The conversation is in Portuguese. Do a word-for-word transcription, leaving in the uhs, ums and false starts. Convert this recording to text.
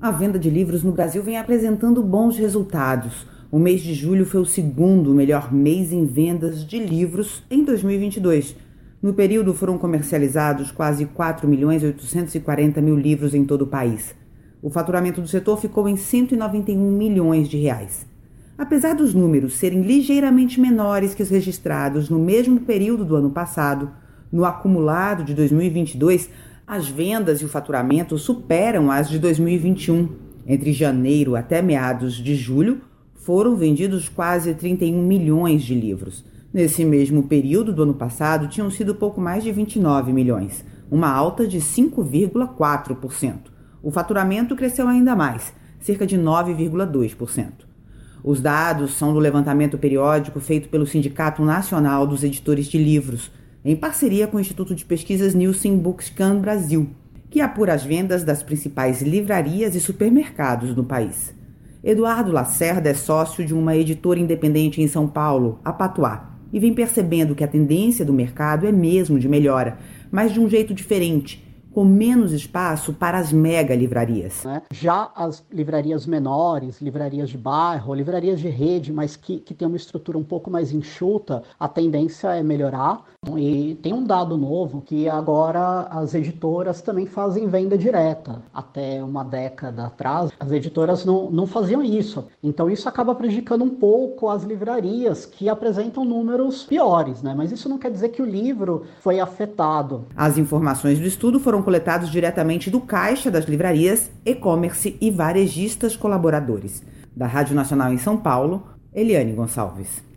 A venda de livros no Brasil vem apresentando bons resultados. O mês de julho foi o segundo melhor mês em vendas de livros em dois mil e vinte e dois. No período foram comercializados quase quatro milhões oitocentos e quarenta mil livros em todo o país. O faturamento do setor ficou em cento e noventa e um milhões de reais. Apesar dos números serem ligeiramente menores que os registrados no mesmo período do ano passado, no acumulado de dois mil e vinte e dois, as vendas e o faturamento superam as de dois mil e vinte e um. Entre janeiro até meados de julho, foram vendidos quase trinta e um milhões de livros. Nesse mesmo período do ano passado, tinham sido pouco mais de vinte e nove milhões, uma alta de cinco vírgula quatro por cento. O faturamento cresceu ainda mais, cerca de nove vírgula dois por cento. Os dados são do levantamento periódico feito pelo Sindicato Nacional dos Editores de Livros, em parceria com o Instituto de Pesquisas Nielsen Bookscan Brasil, que apura as vendas das principais livrarias e supermercados no país. Eduardo Lacerda é sócio de uma editora independente em São Paulo, a Patuá, e vem percebendo que a tendência do mercado é mesmo de melhora, mas de um jeito diferente, com menos espaço para as mega livrarias. Já as livrarias menores, livrarias de bairro, livrarias de rede, mas que, que tem uma estrutura um pouco mais enxuta, a tendência é melhorar. E tem um dado novo que agora as editoras também fazem venda direta. Até uma década atrás, as editoras não, não faziam isso. Então isso acaba prejudicando um pouco as livrarias que apresentam números piores, né? Mas isso não quer dizer que o livro foi afetado. As informações do estudo foram coletadas diretamente do caixa das livrarias, e-commerce e varejistas colaboradores. Da Rádio Nacional em São Paulo, Eliane Gonçalves.